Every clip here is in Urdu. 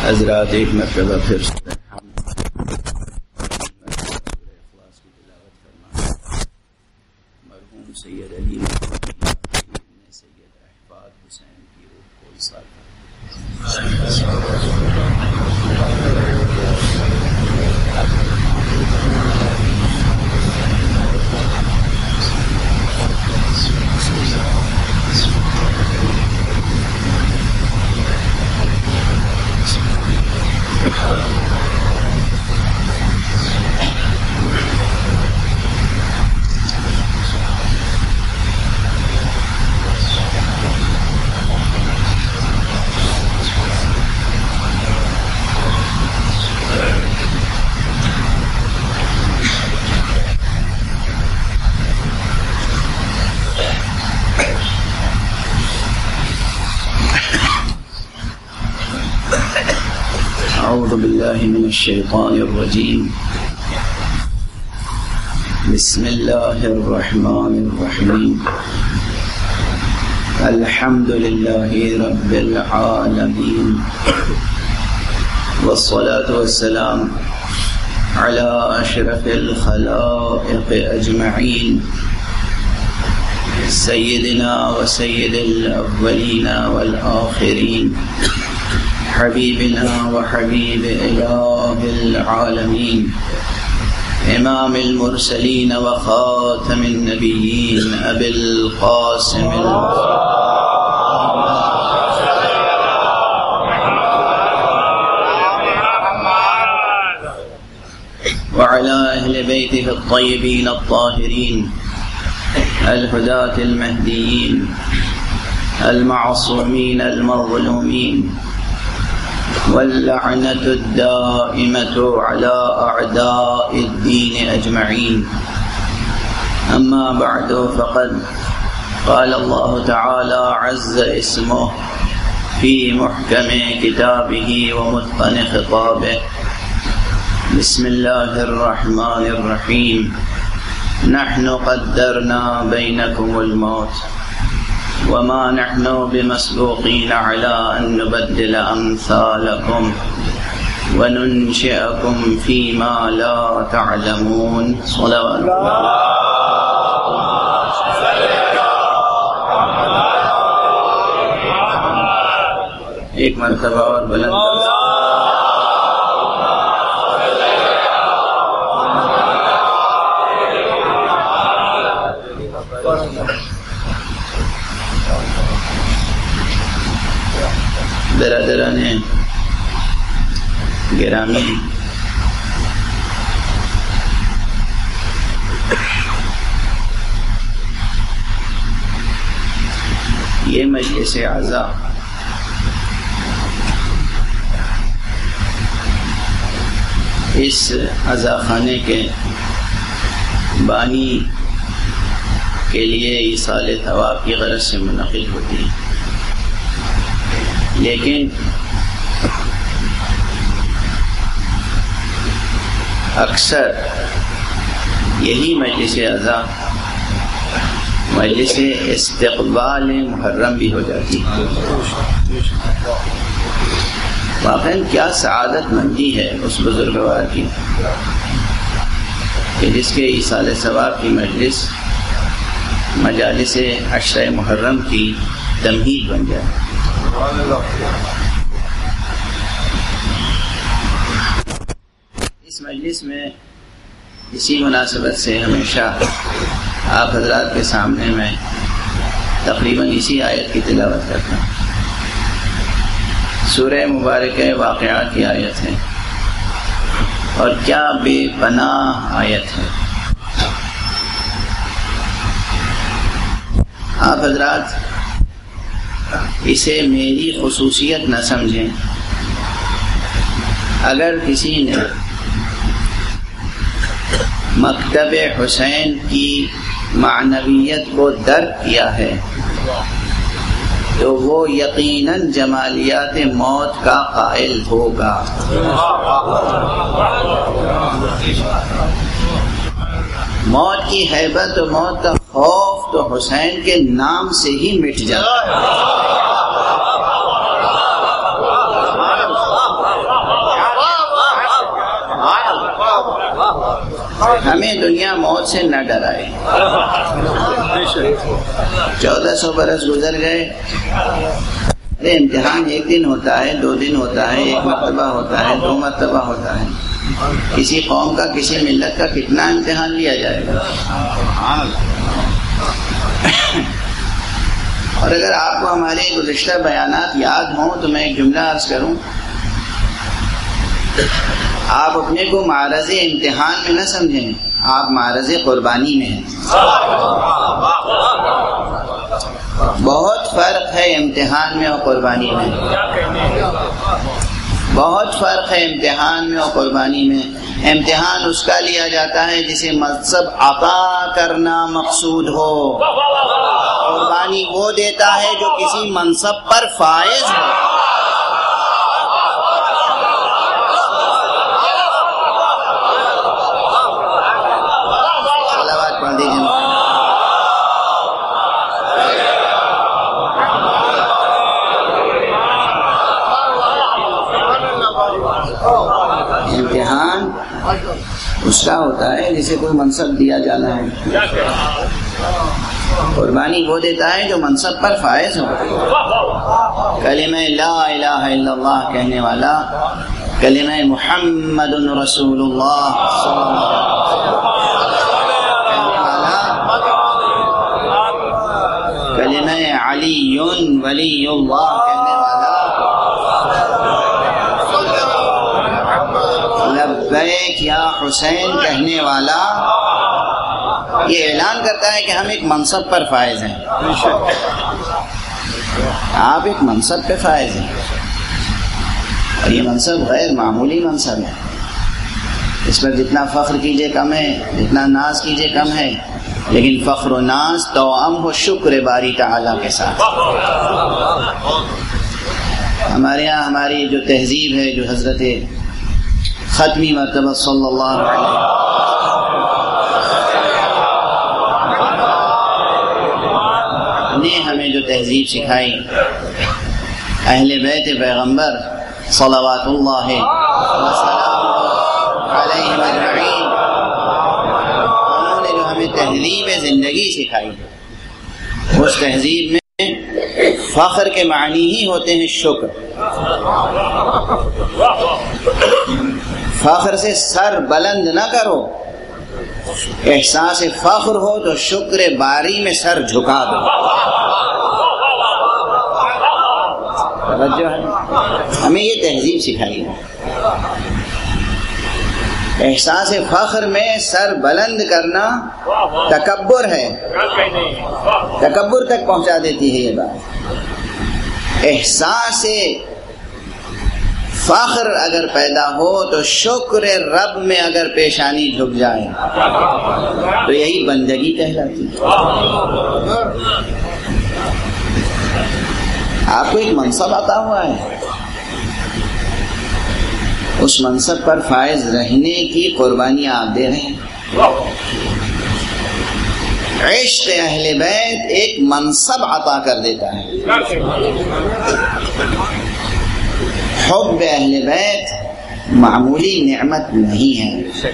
حضرات ایک مرتبہ پھر مرحوم سید علی نے سید احفاد حسین کی روح کو ایصال أعوذ بالله من الشيطان الرجيم بسم الله الرحمن الرحيم الحمد لله رب العالمين والصلاة والسلام على أشرف الخلائق أجمعين سيدنا وسيد الأولين والآخرين حبيبنا وحبيب إله العالمين إمام المرسلين وخاتم النبيين أبي القاسم وعلى أهل بيته الطيبين الطاهرين الهداة المهديين المعصومين المظلومين واللعنة الدائمة على أعداء الدين أجمعين أما بعد فقد قال الله تعالى عز اسمه في محكم كتابه ومتقن خطابه بسم الله الرحمن الرحيم نحن قدرنا بينكم الموت وما نحن بمسبوقين على أن نبدل أمثالكم وننشئكم فيما لا تعلمون صلوات الله ایک مرتبہ اور بلند برادران گرامی، یہ مجلس اعزا اس عزا خانے کے بانی کے لیے ایصال ثواب کی غرض سے منعقد ہوتی ہے، لیکن اکثر یہی مجلس اعزا مجلس استقبال محرم بھی ہو جاتی ہے۔ واقعاً کیا سعادت مندی ہے اس بزرگوار کی کہ جس کے ایصال ثواب کی مجلس مجالس عشرہ محرم کی تمہید بن جائے۔ اس مجلس میں اسی مناسبت سے ہمیشہ آپ حضرات کے سامنے میں تقریباً اسی آیت کی تلاوت کرتا ہوں۔ سورہ مبارکہ واقعات کی آیت ہے، اور کیا بے پناہ آیت ہے۔ آپ حضرات اسے میری خصوصیت نہ سمجھیں، اگر کسی نے مکتب حسین کی معنویت کو درک کیا ہے تو وہ یقیناً جمالیات موت کا قائل ہوگا۔ موت کی ہیبت و موت کا خوف تو حسین کے نام سے ہی مٹ جاتا ہے۔ ہمیں دنیا موت سے نہ ڈرائے۔ 1400 برس گزر گئے، امتحان ایک دن ہوتا ہے، 2 دن ہوتا ہے، 1 مرتبہ ہوتا ہے، 2 مرتبہ ہوتا ہے۔ کسی قوم کا، کسی ملت کا کتنا امتحان لیا جائے گا۔ اور اگر آپ کو ہمارے گزشتہ بیانات یاد ہوں تو میں ایک جملہ عرض کروں، آپ اپنے کو معرض امتحان میں نہ سمجھیں، آپ معرض قربانی میں ہیں۔ بہت فرق ہے امتحان میں اور قربانی میں، بہت فرق ہے امتحان میں اور قربانی میں۔ امتحان اس کا لیا جاتا ہے جسے منصب عطا کرنا مقصود ہو، قربانی وہ دیتا ہے جو کسی منصب پر فائز ہو۔ صلوات پڑھ دیجیے۔ امتحان اس کا ہوتا ہے جسے کوئی منصب دیا جانا ہے، قربانی وہ دیتا ہے جو منصب پر فائز ہو۔ کلمہ لا الہ الا اللہ کہنے والا، کلمہ محمد رسول اللہ صلی اللہ علیہ وسلم کہنے والا، کلمہ علی ولی اللہ کہنے والا، لبیک یا حسین کہنے والا، یہ اعلان کرتا ہے کہ ہم ایک منصب پر فائز ہیں۔ آپ ایک منصب پہ فائز ہیں، اور یہ منصب غیر معمولی منصب ہے۔ اس پر جتنا فخر کیجئے کم ہے، جتنا ناز کیجئے کم ہے، لیکن فخر و ناز توأم ہو شکر باری تعالیٰ کے ساتھ۔ ہمارے یہاں ہماری جو تہذیب ہے، جو حضرت ختمی مرتبہ صلی اللہ علیہ نے ہمیں جو تہذیب سکھائی، اہل بیت پیغمبر صلوات اللہ وسلام علیہم اجمعین، انہوں نے جو ہمیں تہذیب زندگی سکھائی، اس تہذیب میں فخر کے معنی ہی ہوتے ہیں شکر۔ فخر سے سر بلند نہ کرو، احساس فخر ہو تو شکر باری میں سر جھکا دو۔ توجہ ہے، ہمیں یہ تہذیب سکھائی ہے۔ احساس فخر میں سر بلند کرنا تکبر ہے، تکبر تک پہنچا دیتی ہے یہ بات۔ احساس فخر اگر پیدا ہو تو شکر رب میں اگر پیشانی جھک جائے تو یہی بندگی کہلاتی ہے۔ آپ کو ایک منصب عطا ہوا ہے، اس منصب پر فائز رہنے کی قربانیاں آپ دے رہے ہیں۔ عشق اہل بیت ایک منصب عطا کر دیتا ہے۔ حب اہل بیت معمولی نعمت نہیں ہے۔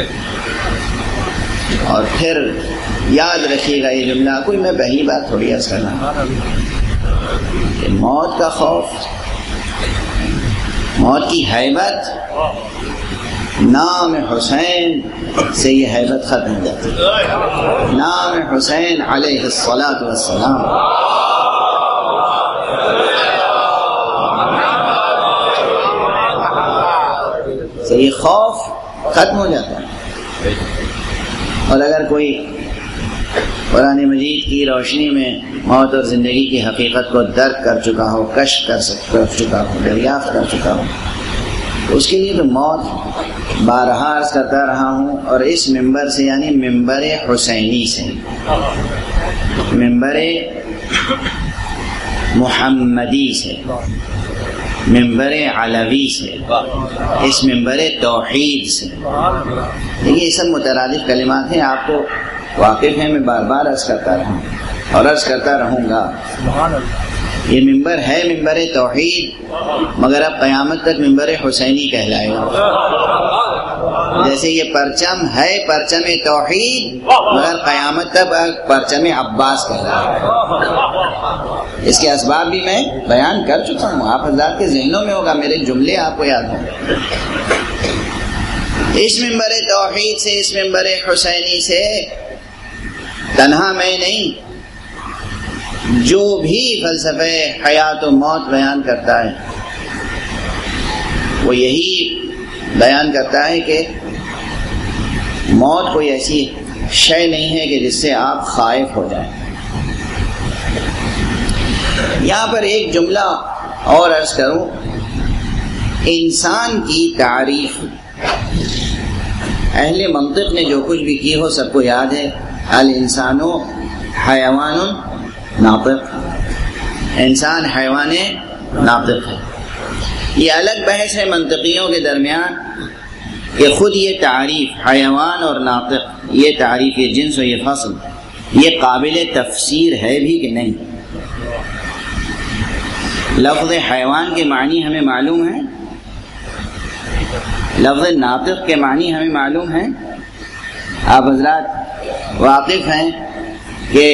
اور پھر یاد رکھیے گا یہ جملہ، کوئی میں پہلی بات تھوڑی عرض کر رہا ہوں کہ موت کا خوف، موت کی ہیبت، نام حسین سے یہ ہیبت ختم ہو جاتی ہے۔ نام حسین علیہ الصلاۃ والسلام، سے یہ خوف ختم ہو جاتا ہے۔ اور اگر کوئی قرآن مجید کی روشنی میں موت اور زندگی کی حقیقت کو درک کر چکا ہو، کشف کر چکا ہو، دریافت کر چکا ہو، تو اس کے لیے تو موت بارہا عرض کرتا رہا ہوں، اور اس ممبر سے یعنی ممبر حسینی سے، ممبر محمدی سے، ممبر علوی سے، اس ممبر توحید سے۔ دیکھیے یہ سب مترادف کلمات ہیں، آپ کو واقف ہیں، میں بار بار عرض کرتا رہا اور عرض کرتا رہوں گا۔ یہ ممبر ہے ممبر توحید، مگر اب قیامت تک ممبر حسینی کہلائے گا۔ جیسے یہ پرچم ہے پرچم توحید، مگر قیامت تک پرچم عباس کہہ رہا ہے۔ اس کے اسباب بھی میں بیان کر چکا ہوں، آپ حضرات کے ذہنوں میں ہوگا، میرے جملے آپ کو یاد ہوں۔ اس منبر توحید سے، اس منبر حسینی سے تنہا میں نہیں، جو بھی فلسفہ حیات و موت بیان کرتا ہے وہ یہی بیان کرتا ہے کہ موت کوئی ایسی شے نہیں ہے کہ جس سے آپ خائف ہو جائیں۔ یہاں پر ایک جملہ اور عرض کروں، انسان کی تعریف اہل منطق نے جو کچھ بھی کی ہو سب کو یاد ہے، الانسان حیوان ناطق، انسان حیوان ناطق ہے۔ یہ الگ بحث ہے منطقیوں کے درمیان کہ خود یہ تعریف حیوان اور ناطق، یہ تعریف، یہ جنس و یہ فصل، یہ قابل تفسیر ہے بھی کہ نہیں۔ لفظ حیوان کے معنی ہمیں معلوم ہے، لفظ ناطق کے معنی ہمیں معلوم ہے۔ آپ حضرات واقف ہیں کہ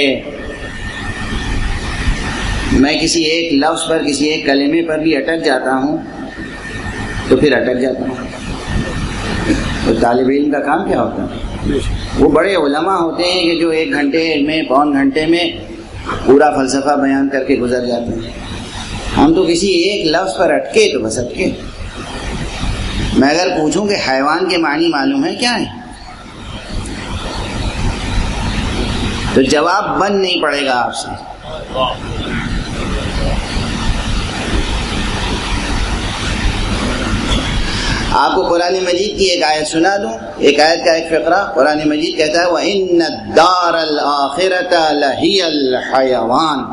میں کسی ایک لفظ پر، کسی ایک کلمے پر بھی اٹک جاتا ہوں تو پھر اٹک جاتا ہوں۔ تو طالب علم کا کام کیا ہوتا ہے؟ وہ بڑے علماء ہوتے ہیں کہ جو 1 گھنٹے میں، پون گھنٹے میں پورا فلسفہ بیان کر کے گزر جاتے ہیں۔ ہم تو کسی ایک لفظ پر اٹکے تو بس اٹکے۔ میں اگر پوچھوں کہ حیوان کے معنی معلوم ہے کیا ہے، تو جواب بن نہیں پڑے گا آپ سے۔ آپ کو قرآن مجید کی ایک آیت سنا دوں، ایک آیت کا ایک فقرہ۔ قرآن مجید کہتا ہے وَإِنَّ الدَّارَ الْآخِرَةَ لَهِيَ الْحَيَوَانِ۔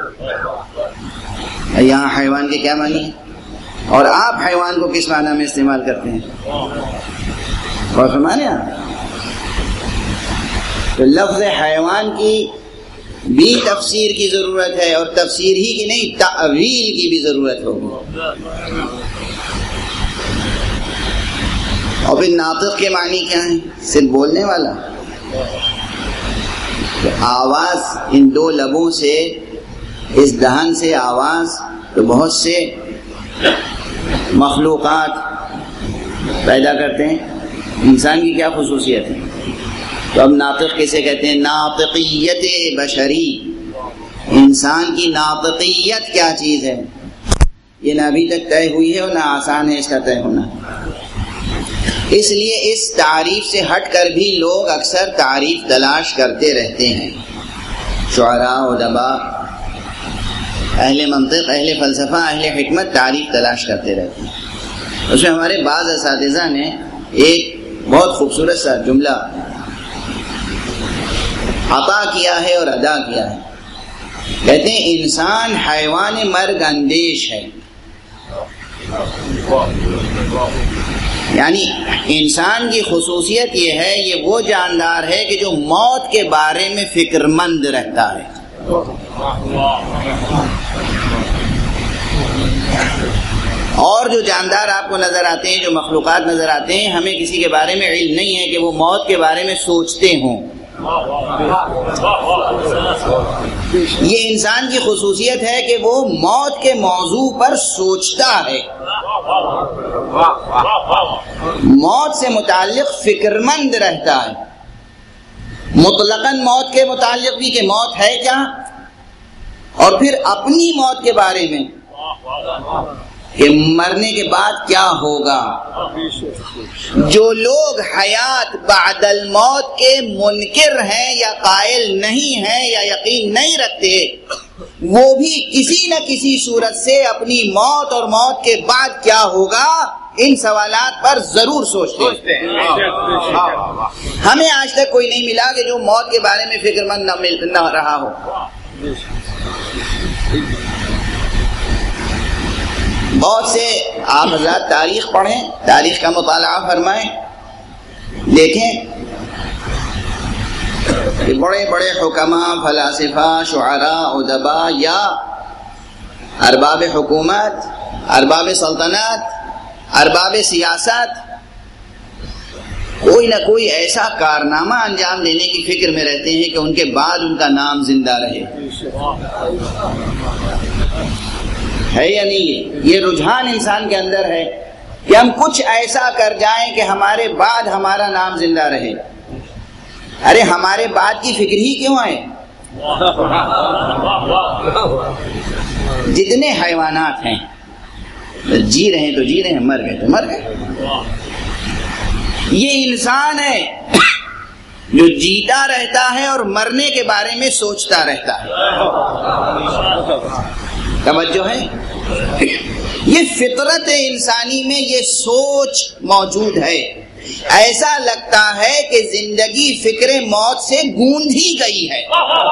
یہاں حیوان کے کیا معنی ہے، اور آپ حیوان کو کس معنی میں استعمال کرتے ہیں؟ اور فرمانے آپ تو لفظ حیوان کی بھی تفسیر کی ضرورت ہے، اور تفسیر ہی کی نہیں، تأویل کی بھی ضرورت ہوگی۔ اور پھر ناطق کے معنی کیا ہیں؟ صرف بولنے والا، تو آواز ان 2 لبوں سے، اس دہن سے آواز تو بہت سے مخلوقات پیدا کرتے ہیں۔ انسان کی کیا خصوصیت ہے؟ تو اب ناطق کسے کہتے ہیں؟ ناطقیت بشری، انسان کی ناطقیت کیا چیز ہے، یہ نہ ابھی تک طے ہوئی ہے اور نہ آسان ہے اس کا طے ہونا۔ اس لیے اس تعریف سے ہٹ کر بھی لوگ اکثر تعریف تلاش کرتے رہتے ہیں۔ شعراء، ادباء، اہل منطق، اہل فلسفہ، اہل حکمت تعریف تلاش کرتے رہتے ہیں۔ اس میں ہمارے بعض اساتذہ نے ایک بہت خوبصورت سا جملہ عطا کیا ہے اور ادا کیا ہے۔ کہتے ہیں انسان حیوان مرگ اندیش ہے، یعنی انسان کی خصوصیت یہ ہے، یہ وہ جاندار ہے کہ جو موت کے بارے میں فکر مند رہتا ہے۔ اور جو جاندار آپ کو نظر آتے ہیں، جو مخلوقات نظر آتے ہیں، ہمیں کسی کے بارے میں علم نہیں ہے کہ وہ موت کے بارے میں سوچتے ہوں۔ یہ انسان کی خصوصیت ہے کہ وہ موت کے موضوع پر سوچتا ہے، موت سے متعلق فکر مند رہتا ہے، مطلقاً موت کے متعلق بھی کہ موت ہے کیا، اور پھر اپنی موت کے بارے میں کہ مرنے کے بعد کیا ہوگا۔ جو لوگ حیات بعد الموت کے منکر ہیں یا قائل نہیں ہیں یا یقین نہیں رکھتے، وہ بھی کسی نہ کسی صورت سے اپنی موت اور موت کے بعد کیا ہوگا ان سوالات پر ضرور سوچتے ہیں۔ ہمیں آج تک کوئی نہیں ملا کہ جو موت کے بارے میں فکر مند نہ رہا ہو۔ بہت سے آپ حضرات تاریخ پڑھیں، تاریخ کا مطالعہ فرمائیں، دیکھیں کہ بڑے بڑے حکماء، فلاسفہ، شعراء، ادباء یا ارباب حکومت، ارباب سلطنت، ارباب سیاست، کوئی نہ کوئی ایسا کارنامہ انجام دینے کی فکر میں رہتے ہیں کہ ان کے بعد ان کا نام زندہ رہے. ہے یا نہیں؟ یہ رجحان انسان کے اندر ہے کہ ہم کچھ ایسا کر جائیں کہ ہمارے بعد ہمارا نام زندہ رہے. ارے ہمارے بعد کی فکر ہی کیوں ہے؟ جتنے حیوانات ہیں جی رہے ہیں تو جی رہے ہیں، مر گئے تو مر گئے. یہ انسان ہے جو جیتا رہتا ہے اور مرنے کے بارے میں سوچتا رہتا ہے. توجہ ہے؟ یہ فطرت انسانی میں یہ سوچ موجود ہے. ایسا لگتا ہے کہ زندگی فکر موت سے گوندھی گئی ہے.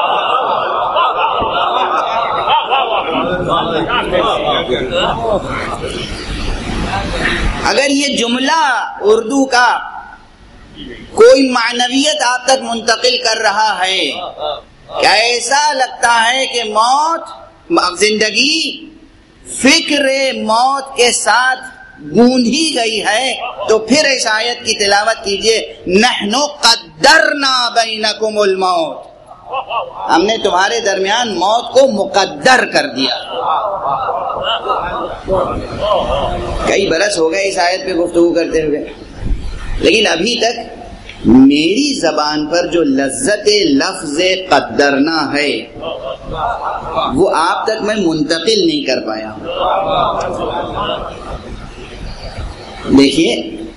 اگر یہ جملہ اردو کا کوئی معنویت آپ تک منتقل کر رہا ہے کہ ایسا لگتا ہے کہ موت زندگی فکر موت کے ساتھ گوندھی گئی ہے، تو پھر اس آیت کی تلاوت کیجئے، نحن قدرنا بینکم الموت، ہم نے تمہارے درمیان موت کو مقدر کر دیا. کئی برس ہو گئے اس آیت پہ گفتگو کرتے ہوئے، لیکن ابھی تک میری زبان پر جو لذت لفظ قدرنا ہے وہ آپ تک میں منتقل نہیں کر پایا ہوں. دیکھیے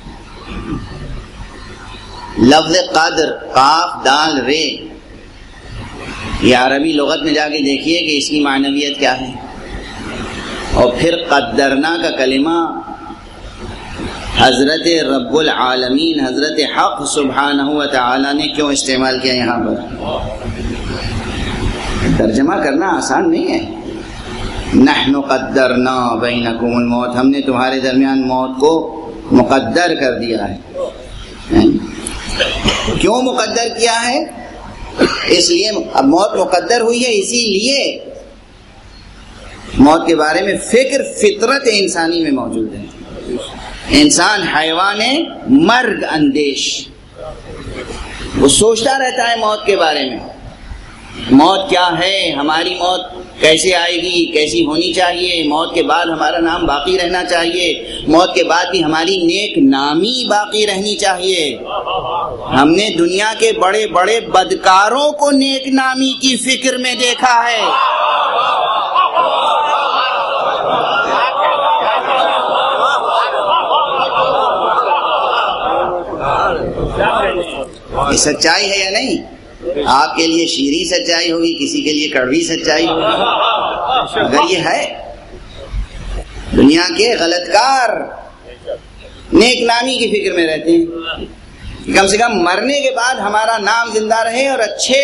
لفظ قدر، قاف دال رے، یہ عربی لغت میں جا کے دیکھیے کہ اس کی معنویت کیا ہے. اور پھر قدرنا کا کلمہ حضرت رب العالمین حضرت حق سبحانہ و تعالی نے کیوں استعمال کیا یہاں پر؟ ترجمہ کرنا آسان نہیں ہے. نحن قدرنا بینکم الموت، ہم نے تمہارے درمیان موت کو مقدر کر دیا ہے. کیوں مقدر کیا ہے؟ اس لیے اب موت مقدر ہوئی ہے، اسی لیے موت کے بارے میں فکر فطرت انسانی میں موجود ہے. انسان حیوان مرگ اندیش، وہ سوچتا رہتا ہے موت کے بارے میں. موت کیا ہے، ہماری موت کیسے آئے گی، کیسی ہونی چاہیے، موت کے بعد ہمارا نام باقی رہنا چاہیے، موت کے بعد بھی ہماری نیک نامی باقی رہنی چاہیے. ہم نے دنیا کے بڑے بڑے بدکاروں کو نیک نامی کی فکر میں دیکھا ہے. یہ سچائی ہے یا نہیں؟ آپ کے لیے شیریں سچائی ہوگی، کسی کے لیے کڑوی سچائی ہوگی. اگر یہ ہے دنیا کے غلط کار نیک نامی کی فکر میں رہتے ہیں، کم سے کم مرنے کے بعد ہمارا نام زندہ رہے اور اچھے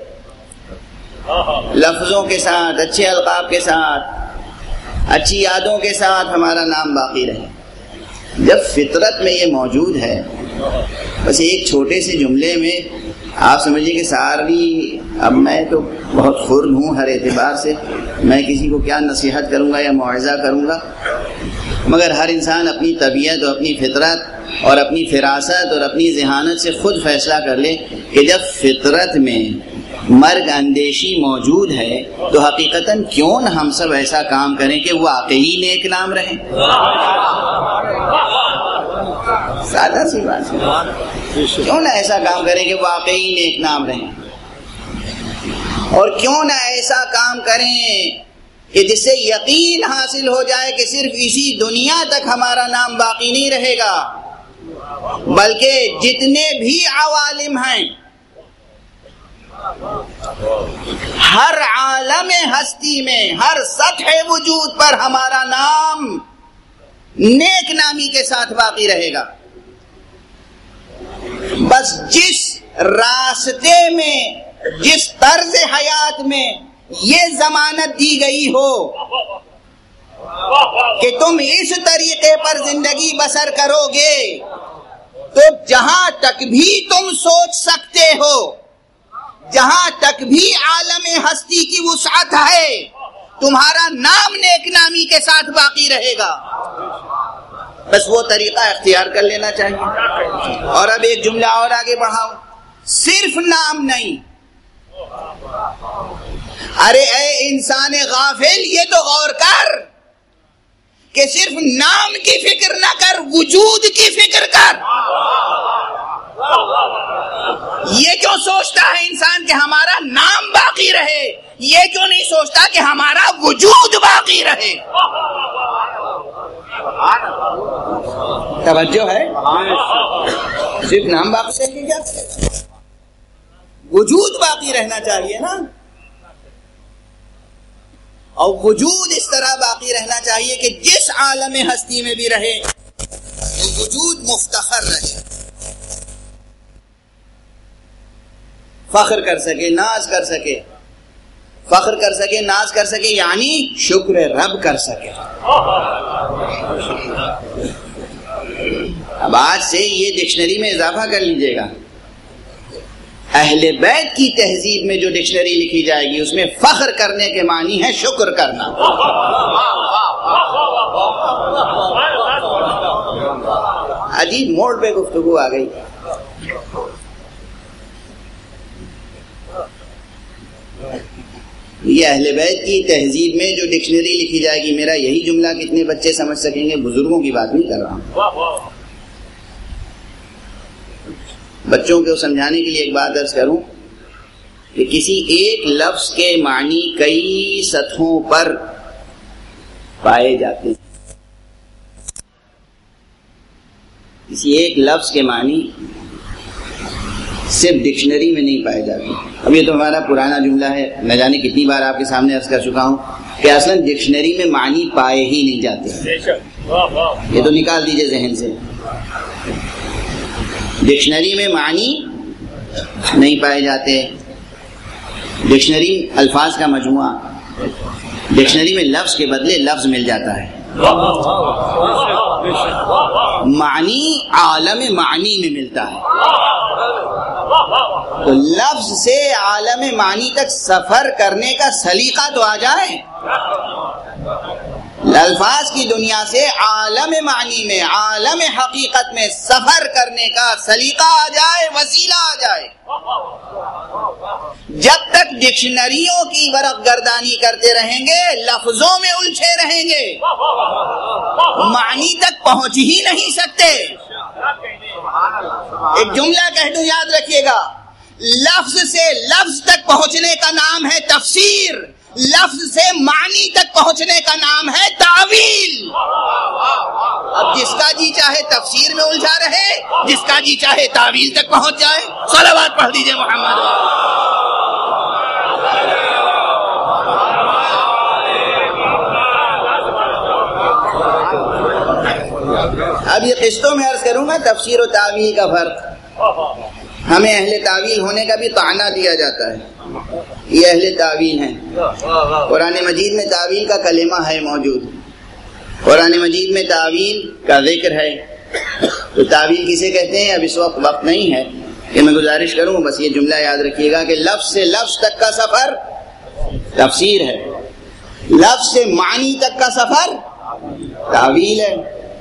لفظوں کے ساتھ، اچھے القاب کے ساتھ، اچھی یادوں کے ساتھ ہمارا نام باقی رہے. جب فطرت میں یہ موجود ہے، بس ایک چھوٹے سے جملے میں آپ سمجھیے کہ ساری، اب میں تو بہت خرد ہوں ہر اعتبار سے، میں کسی کو کیا نصیحت کروں گا یا موعظہ کروں گا، مگر ہر انسان اپنی طبیعت اور اپنی فطرت اور اپنی فراست اور اپنی ذہانت سے خود فیصلہ کر لے کہ جب فطرت میں مرگ اندیشی موجود ہے تو حقیقتاً کیوں نہ ہم سب ایسا کام کریں کہ وہ واقعی نیک نام رہے. سادہ سی بات ہے، کیوں نہ ایسا کام کریں کہ واقعی نیک نام رہیں، اور کیوں نہ ایسا کام کریں کہ جس سے یقین حاصل ہو جائے کہ صرف اسی دنیا تک ہمارا نام باقی نہیں رہے گا، بلکہ جتنے بھی عوالم ہیں، ہر عالم ہستی میں، ہر سطح وجود پر ہمارا نام نیک نامی کے ساتھ باقی رہے گا. بس جس راستے میں، جس طرز حیات میں یہ ضمانت دی گئی ہو کہ تم اس طریقے پر زندگی بسر کرو گے، تو جہاں تک بھی تم سوچ سکتے ہو، جہاں تک بھی عالم ہستی کی وسعت ہے، تمہارا نام نیک نامی کے ساتھ باقی رہے گا. بس وہ طریقہ اختیار کر لینا چاہیے. اور اب ایک جملہ اور آگے بڑھاؤ, صرف نام نہیں. ارے اے انسان غافل, یہ تو غور کر کہ صرف نام کی فکر نہ کر, وجود کی فکر کر. یہ کیوں سوچتا ہے انسان کہ ہمارا نام باقی رہے, یہ کیوں نہیں سوچتا کہ ہمارا وجود باقی رہے؟ توجہ ہے؟ صرف نام باقی رہے کیا, وجود باقی رہنا چاہیے نا. اور وجود اس طرح باقی رہنا چاہیے کہ جس عالم ہستی میں بھی رہے وجود مفتخر رہے, فخر کر سکے, ناز کر سکے. فخر کر سکے, ناز کر سکے یعنی شکر رب کر سکے. اب آج سے یہ ڈکشنری میں اضافہ کر لیجئے گا. اہل بیت کی تہذیب میں جو ڈکشنری لکھی جائے گی اس میں فخر کرنے کے معنی ہے شکر کرنا. عجیب موڑ پہ گفتگو آ گئی. یہ اہل بیت کی تہذیب میں جو ڈکشنری لکھی جائے گی, میرا یہی جملہ کتنے بچے سمجھ سکیں گے؟ بزرگوں کی بات نہیں کر رہا ہوں. بچوں کو سمجھانے کے لیے ایک بات عرض کروں کہ کسی ایک لفظ کے معنی کئی سطحوں پر پائے جاتے ہیں. کسی ایک لفظ کے معنی صرف ڈکشنری میں نہیں پائے جاتے. اب یہ تو ہمارا پرانا جملہ ہے, نہ جانے کتنی بار آپ کے سامنے عرض کر چکا ہوں کہ اصلاً ڈکشنری میں معنی پائے ہی نہیں جاتے. یہ تو نکال دیجئے ذہن سے. ڈکشنری میں معنی نہیں پائے جاتے. ڈکشنری الفاظ کا مجموعہ, ڈکشنری میں لفظ کے بدلے لفظ مل جاتا ہے. معنی عالم معنی میں ملتا ہے. تو لفظ سے عالم معنی تک سفر کرنے کا سلیقہ تو آ جائے. الفاظ کی دنیا سے عالم معنی میں, عالم حقیقت میں سفر کرنے کا سلیقہ آ جائے, وسیلہ آ جائے. جب تک ڈکشنریوں کی ورق گردانی کرتے رہیں گے, لفظوں میں الجھے رہیں گے, معنی تک پہنچ ہی نہیں سکتے. ایک جملہ کہہ دوں, یاد رکھیے گا, لفظ سے لفظ تک پہنچنے کا نام ہے تفسیر, لفظ سے معنی تک پہنچنے کا نام ہے تعویل. اب جس کا جی چاہے تفسیر میں الجھا رہے, جس کا جی چاہے تعویل تک پہنچ جائے. صلوات پڑھ دیجئے محمد. اب یہ قسطوں میں عرض کروں گا تفسیر و تعویل کا فرق. ہمیں اہل تعویل ہونے کا بھی طعنہ دیا جاتا ہے, یہ اہل تعویل ہیں. قرآن مجید میں تعویل کا کلمہ ہے موجود, قرآن مجید میں تعویل کا ذکر ہے. تو تعویل کسے کہتے ہیں اب اس وقت نہیں ہے کہ میں گزارش کروں, بس یہ جملہ یاد رکھیے گا کہ لفظ سے لفظ تک کا سفر تفسیر ہے, لفظ سے معنی تک کا سفر تعویل ہے.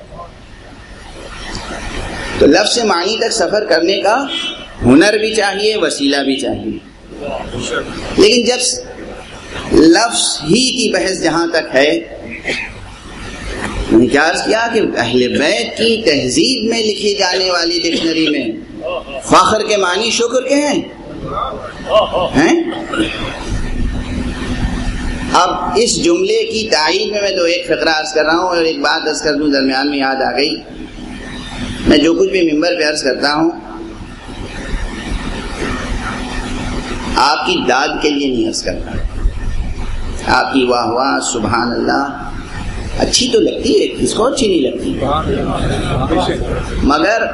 تو لفظ سے معنی تک سفر کرنے کا ہنر بھی چاہیے, وسیلہ بھی چاہیے. لیکن جب لفظ ہی کی بحث جہاں تک ہے, میں نے کیا عرض کیا کہ اہل بیت کی تہذیب میں لکھی جانے والی ڈکشنری میں فخر کے معنی شکر کے ہیں. اب اس جملے کی تائید میں تو ایک فقرہ عرض کر رہا ہوں, اور ایک بات عرض کر دوں, درمیان میں یاد آ گئی. میں جو کچھ بھی ممبر پہ عرض کرتا ہوں آپ کی داد کے لیے نہیں عرض کرتا. آپ کی واہ واہ سبحان اللہ اچھی تو لگتی ہے, کس کو اچھی نہیں لگتی, مگر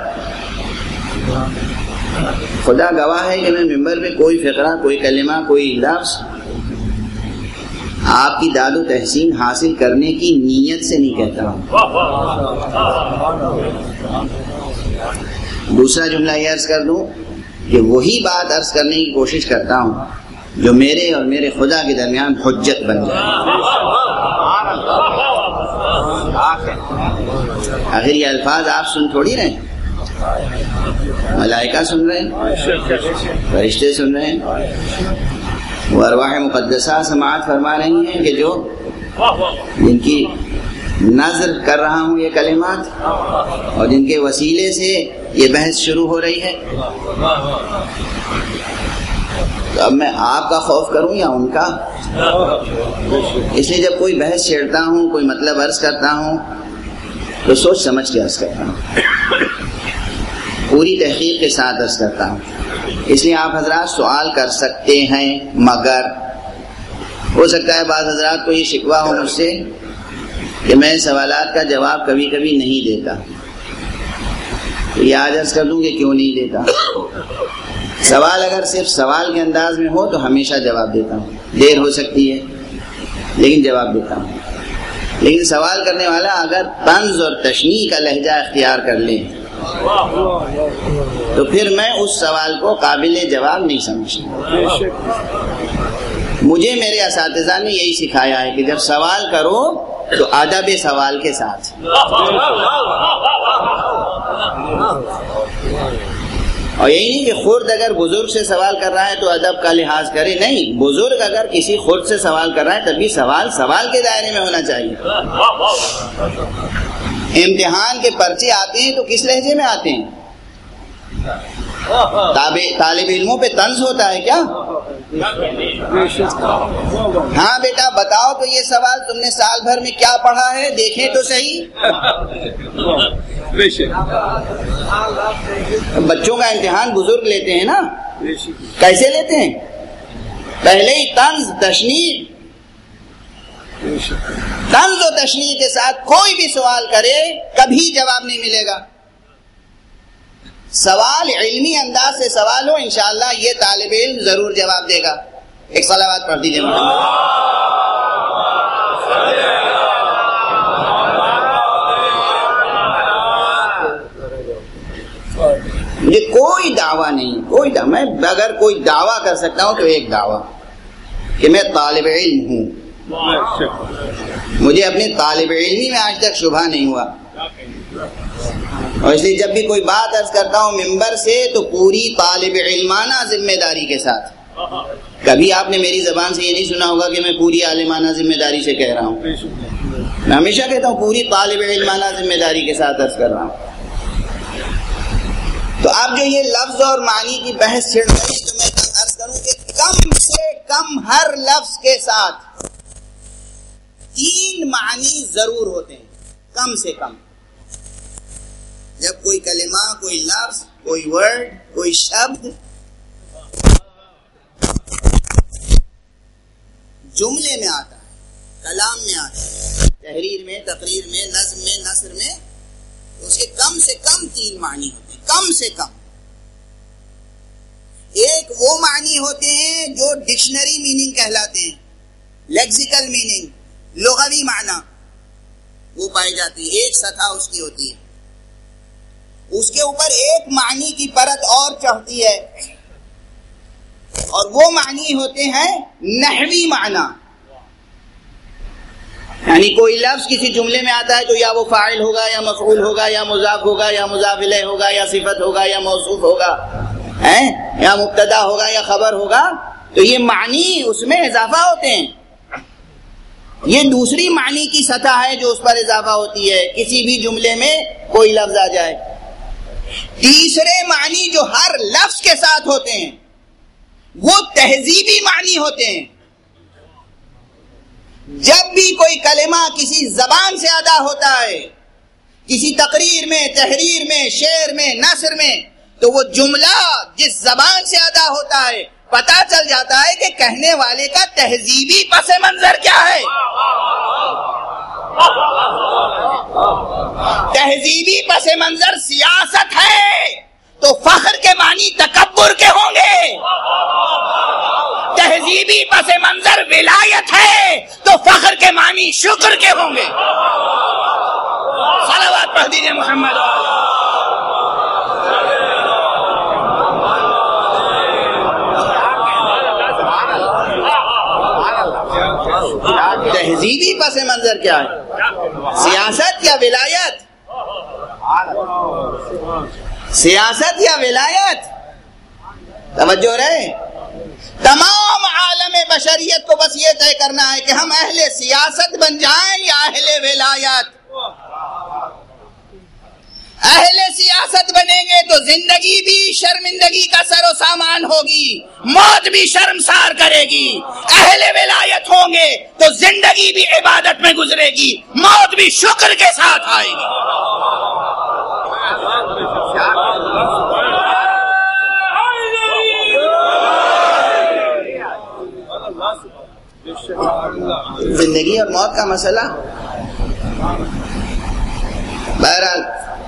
خدا گواہ ہے کہ میں ممبر پہ کوئی فقرہ, کوئی کلمہ, کوئی لفظ آپ کی داد و تحسین حاصل کرنے کی نیت سے نہیں کہتا ہوں. دوسرا جملہ یہ عرض کر دوں کہ وہی بات عرض کرنے کی کوشش کرتا ہوں جو میرے اور میرے خدا کے درمیان حجت بن جائے. آخر یہ الفاظ آپ سن تھوڑی رہے ہیں، ملائکہ سن رہے ہیں، فرشتے سن رہے ہیں، وہ ارواح مقدسہ سماعت فرما رہی ہیں کہ جو جن کی نظر کر رہا ہوں یہ کلمات اور جن کے وسیلے سے یہ بحث شروع ہو رہی ہے. تو اب میں آپ کا خوف کروں یا ان کا؟ اس لیے جب کوئی بحث چھیڑتا ہوں، کوئی مطلب عرض کرتا ہوں تو سوچ سمجھ کے عرض کرتا ہوں، پوری تحقیق کے ساتھ عرض کرتا ہوں. اس لیے آپ حضرات سوال کر سکتے ہیں، مگر ہو سکتا ہے بعض حضرات کو یہ شکوہ ہو مجھ سے کہ میں سوالات کا جواب کبھی کبھی نہیں دیتا. تو یہ آج عرض کر دوں کہ کیوں نہیں دیتا. سوال اگر صرف سوال کے انداز میں ہو تو ہمیشہ جواب دیتا ہوں، دیر ہو سکتی ہے لیکن جواب دیتا ہوں. لیکن سوال کرنے والا اگر طنز اور تشنیع کا لہجہ اختیار کر لے تو پھر میں اس سوال کو قابل جواب نہیں سمجھتا. مجھے میرے اساتذہ نے یہی سکھایا ہے کہ جب سوال کرو تو ادب سوال کے ساتھ. اور یہی نہیں کہ خرد اگر بزرگ سے سوال کر رہا ہے تو ادب کا لحاظ کرے، نہیں، بزرگ اگر کسی خرد سے سوال کر رہا ہے تب بھی سوال کے دائرے میں ہونا چاہیے. امتحان کے پرچے آتے ہیں تو کس لہجے میں آتے ہیں؟ طالب علموں پہ طنز ہوتا ہے کیا؟ ہاں بیٹا بتاؤ تو یہ سوال تم نے سال بھر میں کیا پڑھا ہے، دیکھیں تو صحیح. بچوں کا امتحان بزرگ لیتے ہیں نا، کیسے لیتے ہیں؟ پہلے ہی طنز تشنیع، طنز و تشنیع کے ساتھ کوئی بھی سوال کرے کبھی جواب نہیں ملے گا. سوال علمی انداز سے سوال ہو، انشاءاللہ یہ طالب علم ضرور جواب دے گا. ایک صلوات پڑھ دیجیے محمد. مجھے کوئی دعویٰ نہیں، میں اگر کوئی دعویٰ کر سکتا ہوں تو ایک دعویٰ کہ میں طالب علم ہوں. مجھے اپنے طالب علمی میں آج تک شبہ نہیں ہوا، اور اس لیے جب بھی کوئی بات عرض کرتا ہوں ممبر سے تو پوری طالب علمانہ ذمہ داری کے ساتھ. کبھی آپ نے میری زبان سے یہ نہیں سنا ہوگا کہ میں پوری عالمانہ ذمہ داری سے کہہ رہا ہوں. میں ہمیشہ کہتا ہوں پوری طالب علمانہ ذمہ داری کے ساتھ عرض کر رہا ہوں. تو اب جو یہ لفظ اور معنی کی بحث چھڑ رہی تو میں عرض کروں کہ کم سے کم ہر لفظ کے ساتھ 3 معنی ضرور ہوتے ہیں، کم سے کم. جب کوئی کلمہ، کوئی لفظ، کوئی ورڈ، کوئی شبد جملے میں آتا ہے، کلام میں آتا ہے، تحریر میں، تقریر میں، نظم میں، نثر میں، تو اس کے کم سے کم 3 معنی ہوتے ہیں، کم سے کم. ایک وہ معنی ہوتے ہیں جو ڈکشنری میننگ کہلاتے ہیں، لیکسیکل میننگ، لغوی معنی وہ پائی جاتی ہے، ایک سطح اس کی ہوتی ہے. اس کے اوپر ایک معنی کی پرت اور چڑھتی ہے، اور وہ معنی ہوتے ہیں نحوی معنی. یعنی کوئی لفظ کسی جملے میں آتا ہے تو یا وہ فاعل ہوگا یا مفعول ہوگا یا مضاف ہوگا یا مضاف الیہ ہوگا یا صفت ہوگا یا موصوف ہوگا، یا مبتدا ہوگا یا خبر ہوگا. تو یہ معنی اس میں اضافہ ہوتے ہیں. یہ دوسری معنی کی سطح ہے جو اس پر اضافہ ہوتی ہے کسی بھی جملے میں کوئی لفظ آ جائے. تیسرے معنی جو ہر لفظ کے ساتھ ہوتے ہیں وہ تہذیبی معنی ہوتے ہیں. جب بھی کوئی کلمہ کسی زبان سے ادا ہوتا ہے، کسی تقریر میں، تحریر میں، شعر میں، نثر میں، تو وہ جملہ جس زبان سے ادا ہوتا ہے پتہ چل جاتا ہے کہ کہنے والے کا تہذیبی پس منظر کیا ہے. تہذیبی پس منظر سیاست ہے تو فخر کے معنی تکبر کے ہوں گے. تہذیبی پس منظر ولایت ہے تو فخر کے معنی شکر کے ہوں گے. صلوات پڑھ دیجیے محمد. تہذیبی پس منظر کیا ہے؟ سیاست یا ولایت؟ سیاست یا ولایت؟ توجہ رہے، تمام عالم بشریت کو بس یہ طے کرنا ہے کہ ہم اہل سیاست بن جائیں یا اہل ولایت۔ اہل سیاست بنیں گے تو زندگی بھی شرمندگی کا سر و سامان ہوگی، موت بھی شرمسار کرے گی۔ اہل ولایت ہوں گے تو زندگی بھی عبادت میں گزرے گی، موت بھی شکر کے ساتھ آئے گی۔ زندگی اور موت کا مسئلہ بہرحال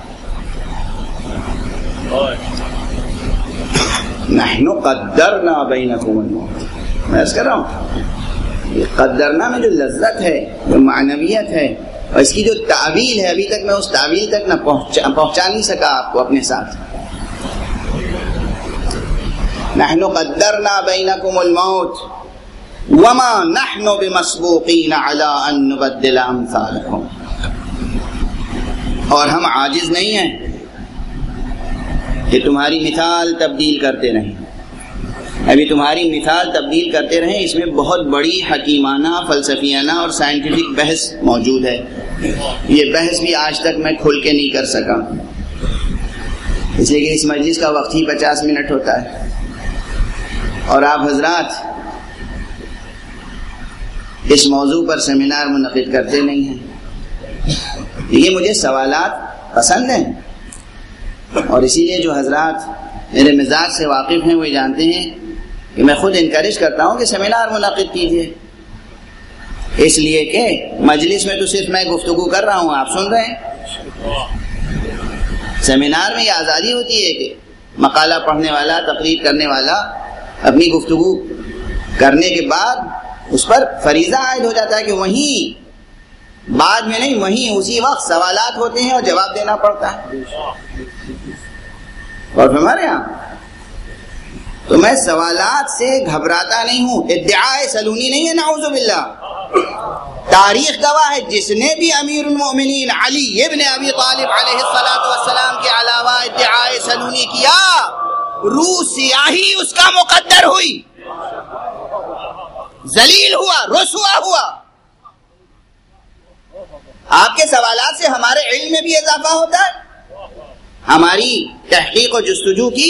نحن قدرنا بینکم الموت، میں عرض کر رہا ہوں یہ قدرنا میں جو لذت ہے، جو معنویت ہے، اور اس کی جو تعویل ہے، ابھی تک میں اس تعویل تک نہ پہنچا نہیں سکا آپ کو اپنے ساتھ۔ نحن قدرنا بینکم الموت وما نحن بمسبوقین علی ان نبدل امثالکم، اور ہم عاجز نہیں ہیں کہ تمہاری مثال تبدیل کرتے رہیں۔ ابھی تمہاری مثال تبدیل کرتے رہیں، اس میں بہت بڑی حکیمانہ، فلسفیانہ اور سائنٹیفک بحث موجود ہے۔ یہ بحث بھی آج تک میں کھل کے نہیں کر سکا، اس لیے کہ اس مجلس کا وقت ہی 50 منٹ ہوتا ہے، اور آپ حضرات اس موضوع پر سیمینار منعقد کرتے نہیں ہیں۔ یہ مجھے سوالات پسند ہیں، اور اسی لیے جو حضرات میرے مزاج سے واقف ہیں وہ جانتے ہیں کہ میں خود انکریج کرتا ہوں کہ سیمینار منعقد کیجیے، اس لیے کہ مجلس میں تو صرف میں گفتگو کر رہا ہوں، آپ سن رہے ہیں۔ سیمینار میں یہ آزادی ہوتی ہے کہ مقالہ پڑھنے والا، تقریر کرنے والا اپنی گفتگو کرنے کے بعد اس پر فریضہ عائد ہو جاتا ہے کہ وہیں بعد میں نہیں، وہیں اسی وقت سوالات ہوتے ہیں اور جواب دینا پڑتا ہے۔ اور ہمارے یہاں تو میں سوالات سے گھبراتا نہیں ہوں، ادعاء سلونی نہیں ہے، نعوذ باللہ۔ تاریخ گواہ ہے، جس نے بھی امیر المؤمنین علی ابن ابی طالب علیہ الصلوۃ والسلام کے علاوہ ادعاء سلونی کیا، روح سیاہی اس کا مقدر ہوئی، ذلیل ہوا، رسوا ہوا۔ آپ کے سوالات سے ہمارے علم میں بھی اضافہ ہوتا ہے، ہماری تحقیق و جستجو کی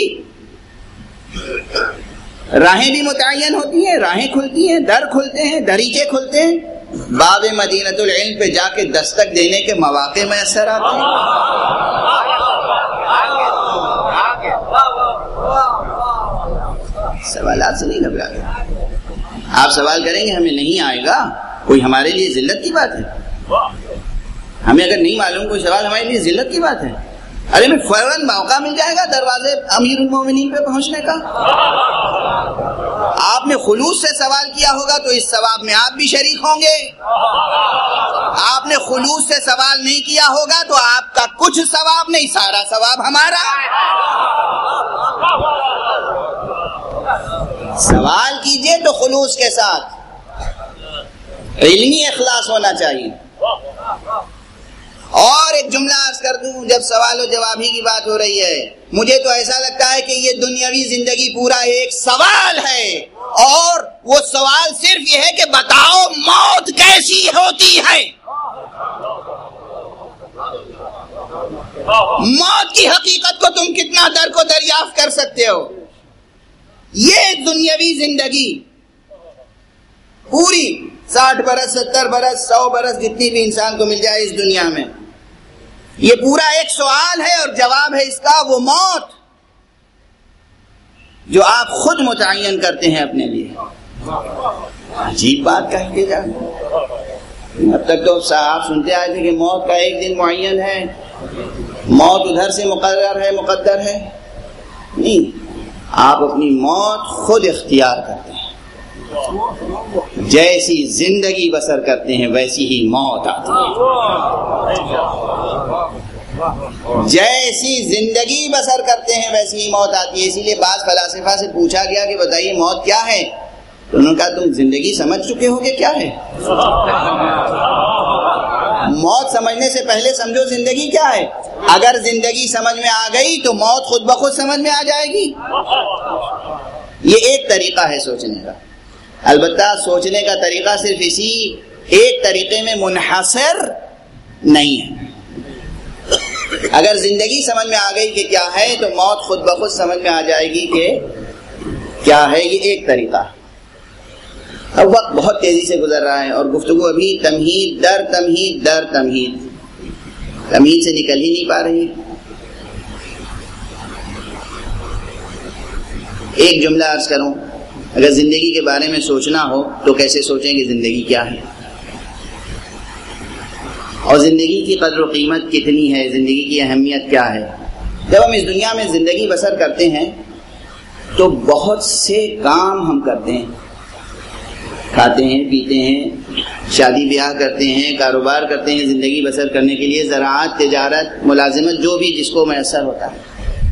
راہیں بھی متعین ہوتی ہیں، راہیں کھلتی ہیں، در کھلتے ہیں، دریچے کھلتے ہیں، باب مدینۃ العلم پہ جا کے دستک دینے کے مواقع میسر آتے ہیں۔ سوالات سے نہیں گھبراتے۔ آپ سوال کریں گے ہمیں نہیں آئے گا، کوئی ہمارے لیے ذلت کی بات ہے؟ ہمیں اگر نہیں معلوم کوئی سوال ہمارے لیے ذلت کی بات ہے؟ ارے میں فوراً موقع مل جائے گا دروازے امیر المومنین پہ پہنچنے کا۔ آپ نے خلوص سے سوال کیا ہوگا تو اس ثواب میں آپ بھی شریک ہوں گے، آپ نے خلوص سے سوال نہیں کیا ہوگا تو آپ کا کچھ ثواب نہیں، سارا ثواب ہمارا۔ سوال کیجئے تو خلوص کے ساتھ، علمی اخلاص ہونا چاہیے۔ اور ایک جملہ عرض کر دوں، جب سوال و جواب ہی کی بات ہو رہی ہے، مجھے تو ایسا لگتا ہے کہ یہ دنیاوی زندگی پورا ایک سوال ہے، اور وہ سوال صرف یہ ہے کہ بتاؤ موت کیسی ہوتی ہے، موت کی حقیقت کو تم کتنا در کو دریافت کر سکتے ہو۔ یہ دنیاوی زندگی پوری 60 برس 70 برس 100 برس جتنی بھی انسان کو مل جائے اس دنیا میں، یہ پورا ایک سوال ہے، اور جواب ہے اس کا وہ موت جو آپ خود متعین کرتے ہیں اپنے لیے۔ عجیب بات کہہ کے جا، اب تک تو آپ سنتے آئے تھے کہ موت کا ایک دن معین ہے، موت ادھر سے مقدر ہے، نہیں، آپ اپنی موت خود اختیار کرتے ہیں۔ جیسی زندگی بسر کرتے ہیں ویسی ہی موت آتی ہے، جیسی زندگی بسر کرتے ہیں ویسی ہی موت آتی ہے۔ اسی لیے بعض فلاسفہ سے پوچھا گیا کہ بتائیے موت کیا ہے، تو انہوں نے کہا تم زندگی سمجھ چکے ہو کہ کیا ہے؟ موت سمجھنے سے پہلے سمجھو زندگی کیا ہے. اگر زندگی سمجھ میں آ گئی تو موت خود بخود سمجھ میں آ جائے گی. یہ ایک طریقہ ہے سوچنے کا. البتہ سوچنے کا طریقہ صرف اسی ایک طریقے میں منحصر نہیں ہے. اگر زندگی سمجھ میں آ گئی کہ کیا ہے تو موت خود بخود سمجھ میں آ جائے گی کہ کیا ہے. یہ ایک طریقہ. اب وقت بہت تیزی سے گزر رہا ہے اور گفتگو ابھی تمہید در تمہید در تمہید سے نکل ہی نہیں پا رہی. ایک جملہ عرض کروں, اگر زندگی کے بارے میں سوچنا ہو تو کیسے سوچیں کہ زندگی کیا ہے اور زندگی کی قدر و قیمت کتنی ہے, زندگی کی اہمیت کیا ہے. جب ہم اس دنیا میں زندگی بسر کرتے ہیں تو بہت سے کام ہم کرتے ہیں, کھاتے ہیں, پیتے ہیں, شادی بیاہ کرتے ہیں, کاروبار کرتے ہیں زندگی بسر کرنے کے لیے, زراعت, تجارت, ملازمت, جو بھی جس کو میسر ہوتا ہے.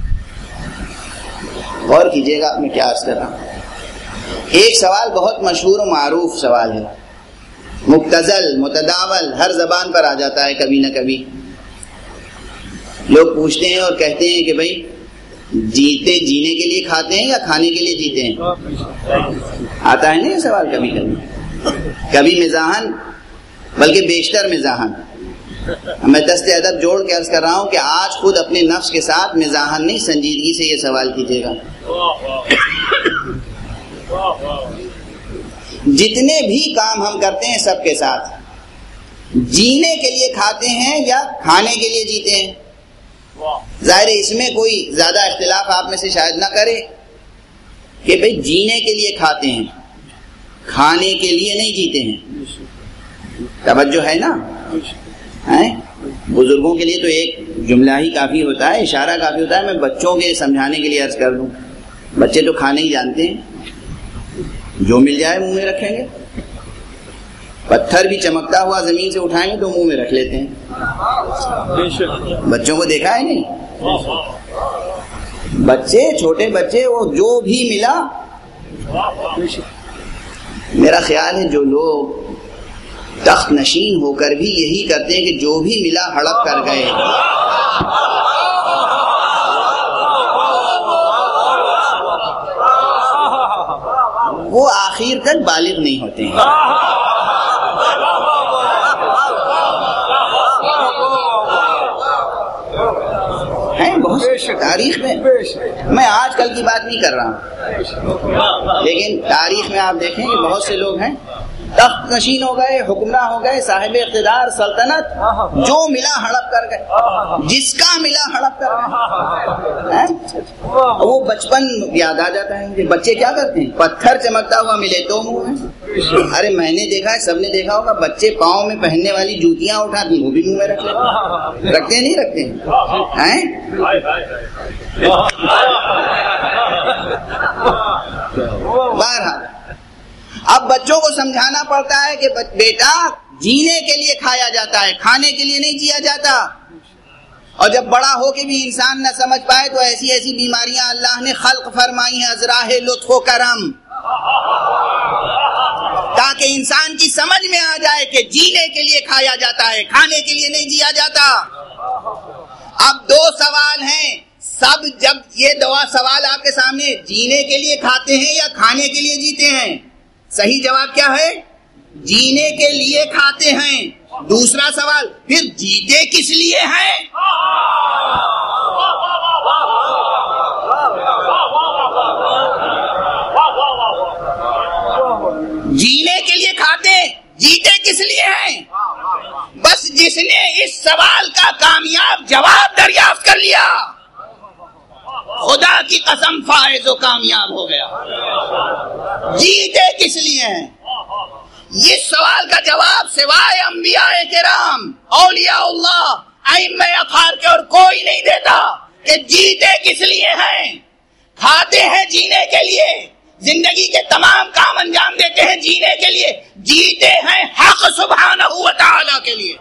غور کیجیے گا میں کیا عرض کر رہا ہوں. ایک سوال بہت مشہور و معروف سوال ہے, مبتذل, متداول, ہر زبان پر آ جاتا ہے کبھی نہ کبھی. لوگ پوچھتے ہیں اور کہتے ہیں کہ بھائی جینے کے لیے کھاتے ہیں یا کھانے کے لیے جیتے ہیں؟ آتا ہے نا یہ سوال کبھی کبھی مزاحن, بلکہ بیشتر مزاحن. میں دست ادب جوڑ کے عرض کر رہا ہوں کہ آج خود اپنے نفس کے ساتھ مزاحن نہیں, سنجیدگی سے یہ سوال کیجیے گا. جتنے بھی کام ہم کرتے ہیں سب کے ساتھ جینے کے لیے کھاتے ہیں یا کھانے کے لیے جیتے ہیں؟ ظاہر ہے اس میں کوئی زیادہ اختلاف آپ میں سے شاید نہ کرے کہ بھئی جینے کے لیے کھاتے ہیں, کھانے کے لیے نہیں جیتے ہیں. توجہ ہے نا؟ بزرگوں کے لیے تو ایک جملہ ہی کافی ہوتا ہے, اشارہ کافی ہوتا ہے. میں بچوں کے سمجھانے کے لیے عرض کر دوں, بچے تو کھانے ہی جانتے ہیں, جو مل جائے منہ میں رکھیں گے. پتھر بھی چمکتا ہوا زمین سے اٹھائیں گے تو منہ میں رکھ لیتے ہیں. بچوں کو دیکھا ہے نہیں؟ بچے, چھوٹے بچے, وہ جو بھی ملا. میرا خیال ہے جو لوگ تخت نشین ہو کر بھی یہی کرتے ہیں کہ جو بھی ملا ہڑپ کر گئے, وہ آخر تک بالغ نہیں ہوتے ہیں. بہت تاریخ میں آج کل کی بات نہیں کر رہا ہوں, لیکن تاریخ میں آپ دیکھیں کہ بہت سے لوگ ہیں تخت نشین ہو گئے, حکمراں ہو گئے, صاحب اقتدار, سلطنت, جو ملا ہڑپ کر گئے, جس کا ملا ہڑپ کر گئے. وہ بچپن یاد آ جاتا ہے کہ بچے کیا کرتے ہیں, پتھر چمکتا ہوا ملے تو منہ میں. ارے میں نے دیکھا ہے, سب نے دیکھا ہوگا, بچے پاؤں میں پہننے والی جوتیاں اٹھاتی ہیں, وہ بھی منہ میں رکھ لیتے. رکھتے نہیں رکھتے ہیں. بہرحال اب بچوں کو سمجھانا پڑتا ہے کہ بیٹا جینے کے لیے کھایا جاتا ہے, کھانے کے لیے نہیں جیا جاتا. اور جب بڑا ہو کے بھی انسان نہ سمجھ پائے تو ایسی ایسی بیماریاں اللہ نے خلق فرمائی ہیں از راہ لطف و کرم, تاکہ انسان کی سمجھ میں آ جائے کہ جینے کے لیے کھایا جاتا ہے, کھانے کے لیے نہیں جیا جاتا. اب دو سوال ہیں, سب جب یہ دو سوال آپ کے سامنے, جینے کے لیے کھاتے ہیں یا کھانے کے لیے جیتے ہیں؟ صحیح جواب کیا ہے؟ جینے کے لیے کھاتے ہیں. دوسرا سوال, پھر جیتے کس لیے ہیں؟ جینے کے لیے کھاتے, جیتے کس لیے ہیں؟ بس جس نے اس سوال کا کامیاب جواب دریافت کر لیا, خدا کی قسم فائز و کامیاب ہو گیا. جیتے کس لیے ہیں؟ یہ سوال کا جواب سوائے انبیاء کرام, اولیاء اللہ, ائمہ اطہار کے اور کوئی نہیں دیتا کہ جیتے کس لیے ہیں. کھاتے ہیں جینے کے لیے, زندگی کے تمام کام انجام دیتے ہیں جینے کے لیے, جیتے ہیں حق سبحانہ و تعالی کے لیے,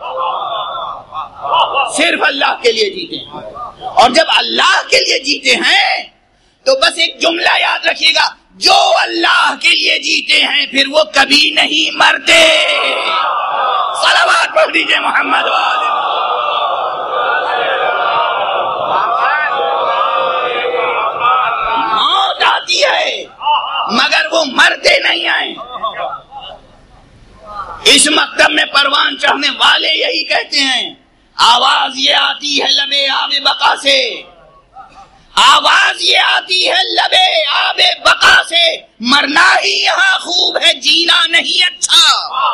صرف اللہ کے لیے جیتے ہیں. اور جب اللہ کے لیے جیتے ہیں تو بس ایک جملہ یاد رکھیے گا, جو اللہ کے لیے جیتے ہیں پھر وہ کبھی نہیں مرتے. صلوات صلوات پڑھ دیجئے محمد والے. موت آتی ہے مگر وہ مرتے نہیں ہیں. اس مکتب میں پروان چڑھنے والے یہی کہتے ہیں، آواز یہ آتی ہے لبے آب بقا سے، آواز یہ آتی ہے لبے آب بقا سے، مرنا ہی یہاں خوب ہے جینا نہیں اچھا.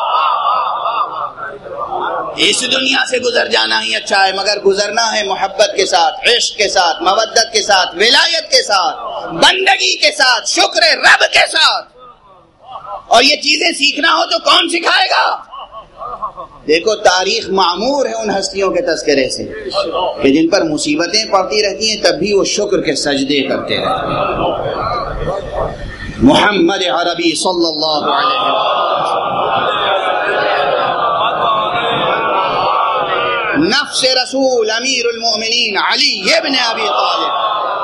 اس دنیا سے گزر جانا ہی اچھا ہے، مگر گزرنا ہے محبت کے ساتھ، عشق کے ساتھ، مودت کے ساتھ، ولایت کے ساتھ، بندگی کے ساتھ، شکر رب کے ساتھ. اور یہ چیزیں سیکھنا ہو تو کون سکھائے گا؟ دیکھو تاریخ معمور ہے ان ہستیوں کے تذکرے سے کہ جن پر مصیبتیں پڑتی رہتی ہیں تب بھی وہ شکر کے سجدے کرتے رہتے ہیں. محمد عربی صلی اللہ علیہ وسلم، نفس رسول امیر المؤمنین علی ابن ابی طالب،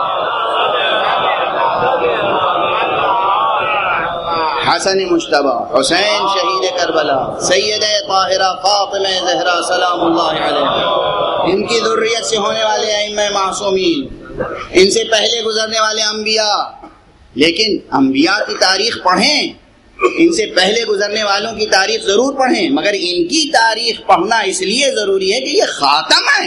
حسن مجتبی، حسین شہید کربلا، سید طاہرہ فاطمہ زہرا سلام اللہ علیہ، ان کی ذریت سے ہونے والے ائمہ معصومین، ان سے پہلے گزرنے والے انبیاء. لیکن انبیاء کی تاریخ پڑھیں، ان سے پہلے گزرنے والوں کی تاریخ ضرور پڑھیں، مگر ان کی تاریخ پڑھنا اس لیے ضروری ہے کہ یہ خاتم ہے.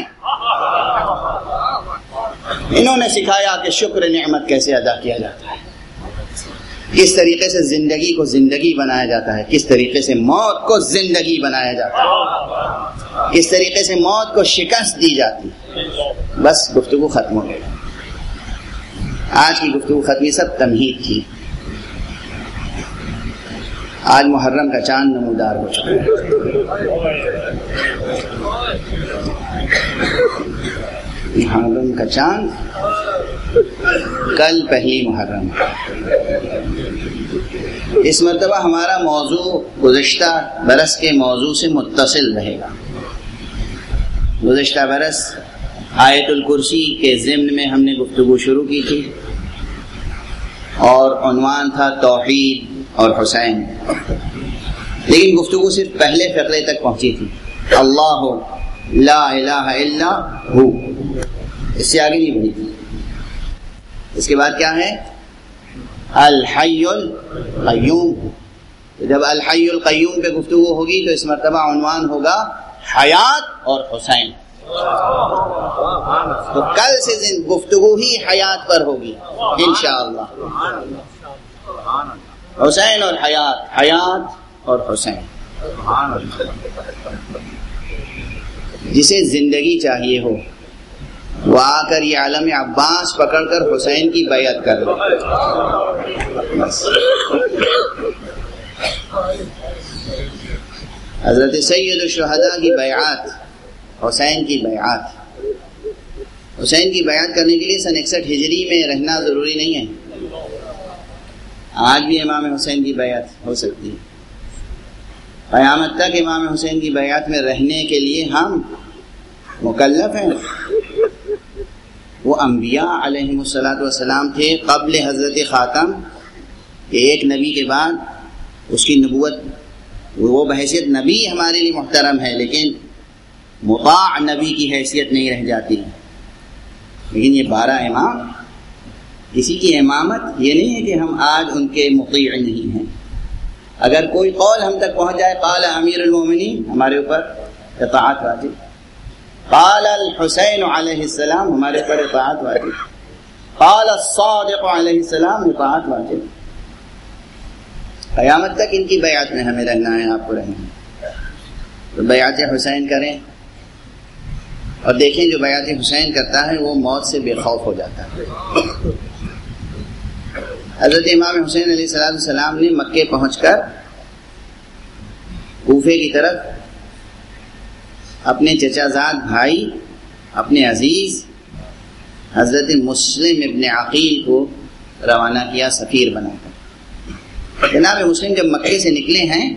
انہوں نے سکھایا کہ شکر نعمت کیسے ادا کیا جاتا ہے، کس طریقے سے زندگی کو زندگی بنایا جاتا ہے، کس طریقے سے موت کو زندگی بنایا جاتا ہے، کس طریقے سے موت کو شکست دی جاتی ہے. بس گفتگو ختم ہو گئی. آج کی گفتگو ختم، سب تمہید تھی. آج محرم کا چاند نمودار ہو چکا ہے. محرم کا چاند کل پہلی محرم. اس مرتبہ ہمارا موضوع گزشتہ برس کے موضوع سے متصل رہے گا. گزشتہ برس آیت الکرسی کے ضمن میں ہم نے گفتگو شروع کی تھی اور عنوان تھا توحید اور حسین، لیکن گفتگو صرف پہلے فقرے تک پہنچی تھی، اللہ لا الہ الا ہو، اس سے آگے نہیں بڑھی تھی. اس کے بعد کیا ہے؟ الحی القیوم. جب الحی القیوم پہ گفتگو ہوگی تو اس مرتبہ عنوان ہوگا حیات اور حسین. تو کل سے گفتگو ہی حیات پر ہوگی انشاءاللہ. حسین اور حیات، حیات اور حسین. جسے زندگی چاہیے ہو وہ آ کر یہ عالم عباس پکڑ کر حسین کی بیعت کر لو. حضرت سید الشہداء کی بیعت، حسین کی بیعت. حسین کی بیعت کرنے کے لیے سن 61 ہجری میں رہنا ضروری نہیں ہے. آج بھی امام حسین کی بیعت ہو سکتی ہے. قیامت تک امام حسین کی بیعت میں رہنے کے لیے ہم مکلف ہیں. وہ انبیاء علیہم السلام تھے قبل حضرت خاتم کہ ایک نبی کے بعد اس کی نبوت، وہ بحیثیت نبی ہمارے لیے محترم ہے لیکن مطاع نبی کی حیثیت نہیں رہ جاتی. لیکن یہ 12 امام، کسی کی امامت یہ نہیں ہے کہ ہم آج ان کے مطیع نہیں ہیں. اگر کوئی قول ہم تک پہنچ جائے قال امیر المومنین، ہمارے اوپر اطاعت واجب. قال الحسین علیہ السلام، ہمارے اوپر اطاعت واجب. قال الصادق علیہ السلام، اطاعت واجب. قیامت تک ان کی بیعت میں ہمیں رہنا ہے، آپ کو رہنا ہے. تو بیعت حسین کریں اور دیکھیں جو بیعت حسین کرتا ہے وہ موت سے بے خوف ہو جاتا ہے. حضرت امام حسین علیہ السلام نے مکے پہنچ کر کوفے کی طرف اپنے چچا زاد بھائی، اپنے عزیز حضرت مسلم ابن عقیل کو روانہ کیا سفیر بنا کر. جناب مسلم جب مکے سے نکلے ہیں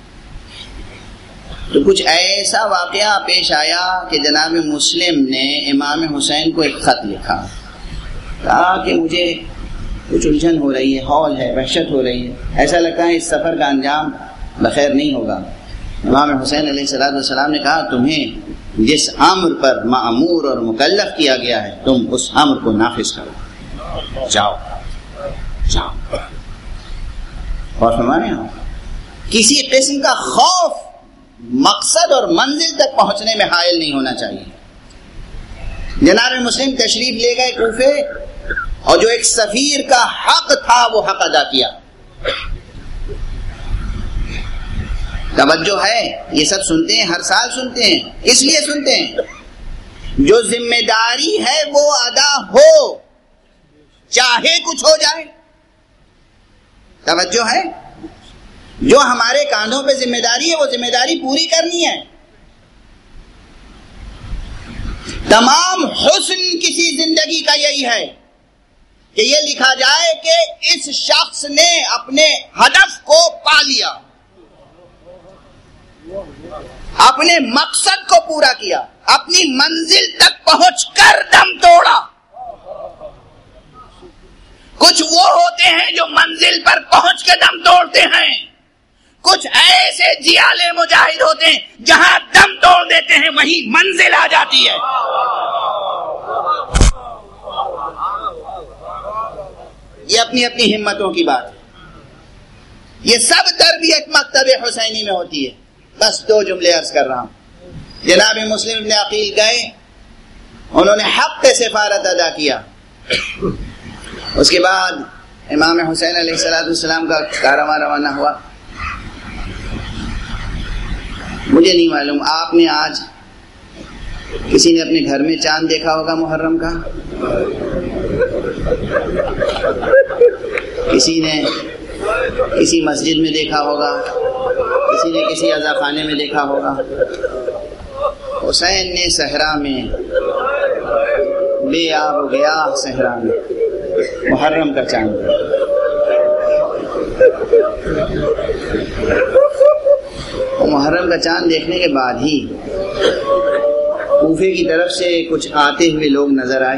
تو کچھ ایسا واقعہ پیش آیا کہ جناب مسلم نے امام حسین کو ایک خط لکھا، کہا کہ مجھے کچھ الجھن ہو رہی ہے، ہول ہے، وحشت ہو رہی ہے، ایسا لگتا ہے اس سفر کا انجام بخیر نہیں ہوگا. امام حسین علیہ السلام نے کہا تمہیں جس امر پر مأمور اور مکلف کیا گیا ہے تم اس امر کو نافذ کرو، جاؤ جاؤ۔ اور فرمانے ہو کسی قسم کا خوف مقصد اور منزل تک پہنچنے میں حائل نہیں ہونا چاہیے۔ جناب مسلم تشریف لے گئے کوفے اور جو ایک سفیر کا حق تھا وہ حق ادا کیا۔ توجہ ہے، یہ سب سنتے ہیں، ہر سال سنتے ہیں، اس لیے سنتے ہیں جو ذمہ داری ہے وہ ادا ہو، چاہے کچھ ہو جائے۔ توجہ ہے، جو ہمارے کاندھوں پہ ذمہ داری ہے وہ ذمہ داری پوری کرنی ہے۔ تمام حسن کسی زندگی کا یہی ہے کہ یہ لکھا جائے کہ اس شخص نے اپنے ہدف کو پا لیا، اپنے مقصد کو پورا کیا، اپنی منزل تک پہنچ کر دم توڑا۔ کچھ وہ ہوتے ہیں جو منزل پر پہنچ کے دم توڑتے ہیں، کچھ ایسے جیالے مجاہد ہوتے ہیں جہاں دم توڑ دیتے ہیں وہیں منزل آ جاتی ہے۔ یہ اپنی اپنی ہمتوں کی بات ہے، یہ سب تربیت مکتب حسینی میں ہوتی ہے۔ بس دو جملے عرض کر رہا ہوں۔ جناب مسلم ابن عقیل گئے، انہوں نے حق سفارت ادا کیا۔ اس کے بعد امام حسین علیہ السلام کا کارواں روانہ ہوا۔ مجھے نہیں معلوم آپ نے آج کسی نے اپنے گھر میں چاند دیکھا ہوگا محرم کا، کسی نے کسی مسجد میں دیکھا ہوگا، کسی نے کسی عزا خانے میں دیکھا ہوگا۔ حسین نے صحرا میں بے آب و گیاہ صحرا میں محرم کا چاند دیکھا۔ محرم کا چاند دیکھنے کے بعد ہی کوفے کی طرف سے کچھ آتے ہوئے لوگ نظر آئے۔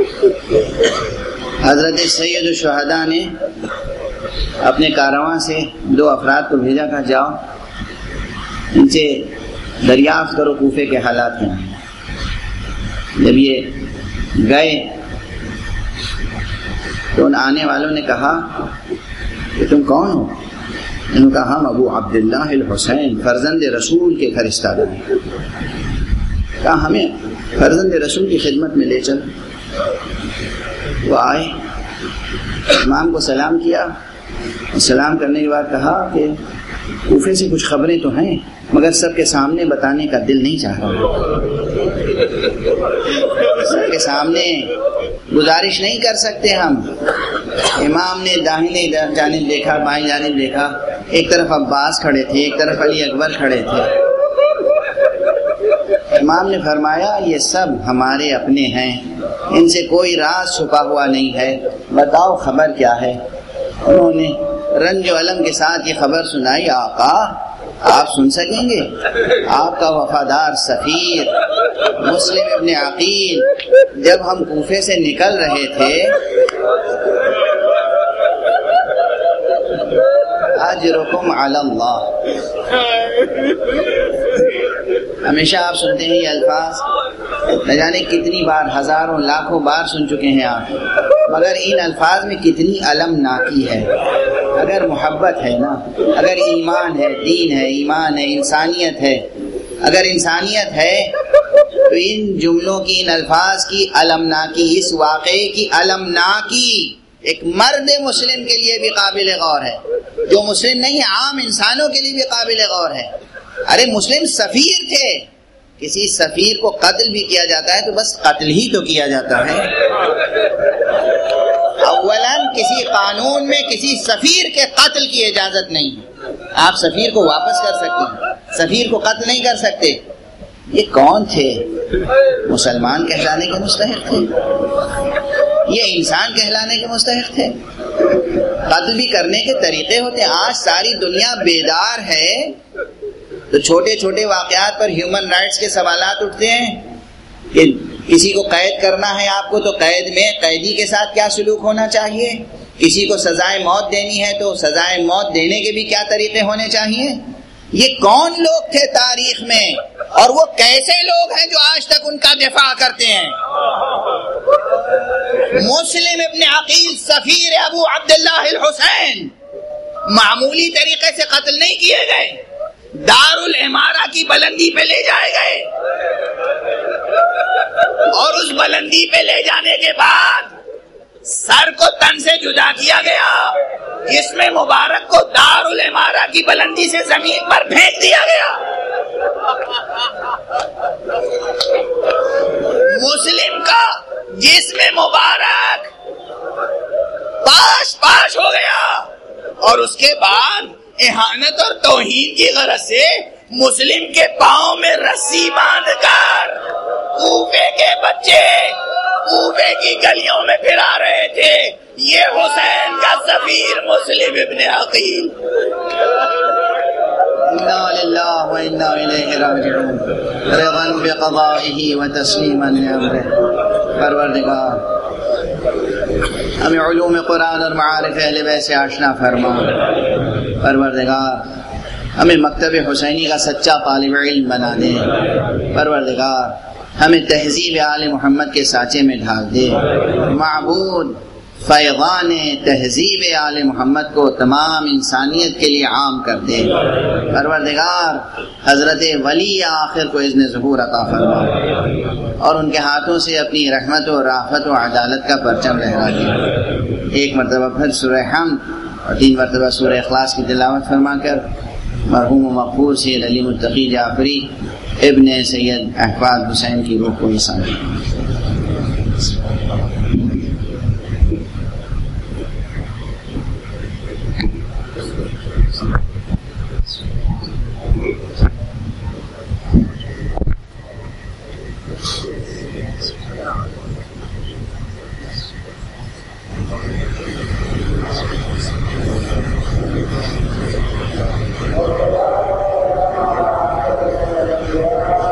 حضرت سید الشہداء نے اپنے کارواں سے دو افراد کو بھیجا کہ جاؤ ان سے دریافت کرو کوفے کے حالات کیا ہیں۔ جب یہ گئے تو ان آنے والوں نے کہا کہ تم کون ہو؟ انہوں نے کہا ہم ابو عبداللہ الحسین فرزند رسول کے گھر استادہ ہیں۔ کہا ہمیں فرزند رسول کی خدمت میں لے چل۔ وہ آئے، امام کو سلام کیا، سلام کرنے کے بعد کہا کہ کوفے سے کچھ خبریں تو ہیں مگر سب کے سامنے بتانے کا دل نہیں چاہ رہا، سب کے سامنے گزارش نہیں کر سکتے ہم۔ امام نے داہنی جانب دیکھا، بائیں جانب دیکھا، ایک طرف عباس کھڑے تھے، ایک طرف علی اکبر کھڑے تھے۔ امام نے فرمایا یہ سب ہمارے اپنے ہیں، ان سے کوئی راز چھپا ہوا نہیں ہے، بتاؤ خبر کیا ہے؟ انہوں نے رنج و علم کے ساتھ یہ خبر سنائی، آقا آپ سن سکیں گے؟ آپ کا وفادار سفیر مسلم ابن عقیل جب ہم کوفے سے نکل رہے تھے، اجرکم علی اللہ، ہمیشہ آپ سنتے ہیں یہ الفاظ، نہ جانے کتنی بار، ہزاروں لاکھوں بار سن چکے ہیں آپ، مگر ان الفاظ میں کتنی علم ناکی ہے۔ اگر محبت ہے نا، اگر ایمان ہے، دین ہے، ایمان ہے، انسانیت ہے، اگر انسانیت ہے تو ان جملوں کی، ان الفاظ کی علم ناکی، اس واقعے کی علم ناکی ایک مرد مسلم کے لیے بھی قابل غور ہے، جو مسلم نہیں عام انسانوں کے لیے بھی قابل غور ہے۔ ارے مسلم سفیر تھے، کسی سفیر کو قتل بھی کیا جاتا ہے تو بس قتل ہی تو کیا جاتا ہے۔ اولاً کسی قانون میں کسی سفیر کے قتل کی اجازت نہیں ہے، آپ سفیر کو واپس کر سکتے ہیں، سفیر کو قتل نہیں کر سکتے۔ یہ کون تھے؟ مسلمان کہلانے کے مستحق تھے، یہ انسان کہلانے کے مستحق تھے۔ قتل بھی کرنے کے طریقے ہوتے ہیں۔ آج ساری دنیا بیدار ہے تو چھوٹے چھوٹے واقعات پر ہیومن رائٹس کے سوالات اٹھتے ہیں کہ کسی کو قید کرنا ہے آپ کو تو قید میں قیدی کے ساتھ کیا سلوک ہونا چاہیے، کسی کو سزائے موت دینی ہے تو سزائے موت دینے کے بھی کیا طریقے ہونے چاہیے۔ یہ کون لوگ تھے تاریخ میں اور وہ کیسے لوگ ہیں جو آج تک ان کا دفاع کرتے ہیں؟ مسلم ابن عقیل سفیر ابو عبداللہ الحسین معمولی طریقے سے قتل نہیں کیے گئے، دار العمارہ کی بلندی پہ لے جائے گئے اور اس بلندی پہ لے جانے کے بعد سر کو تن سے جدا کیا گیا، جس میں مبارک کو دار العمارہ کی بلندی سے زمین پر پھینک دیا گیا۔ مسلم کا جسم مبارک پاش پاش ہو گیا اور اس کے بعد اہانت اور توہین کی غرض سے مسلم کے پاؤں میں رسی باندھ کر کوفے کے بچے کوفے کی گلیوں میں پھرا رہے تھے۔ یہ حسین کا سفیر مسلم ابن عقیل۔ انا للہ و انا الیہ راجعون، رضا بقضائہ و تسلیما لامرہ۔ پروردگار ہمیں علوم قرآن اور معارف اہل بیت سے آشنا فرما۔ پروردگار ہمیں مکتب حسینی کا سچا طالب علم بنا دے۔ پروردگار ہمیں تہذیب آل محمد کے سانچے میں ڈھال دے۔ معبود فیضان تہذیب آل محمد کو تمام انسانیت کے لیے عام کر دے۔ پروردگار حضرت ولی آخر کو اذن ظہور عطا فرما اور ان کے ہاتھوں سے اپنی رحمت و رافت و عدالت کا پرچم لہرا دے۔ ایک مرتبہ پھر سورہ حمد اور 3 مرتبہ سورہ اخلاص کی تلاوت فرما کر مرحوم و مغفور سید علی متقی جعفری ابن سید احفاد حسین کی روح کو نثار۔ Yeah.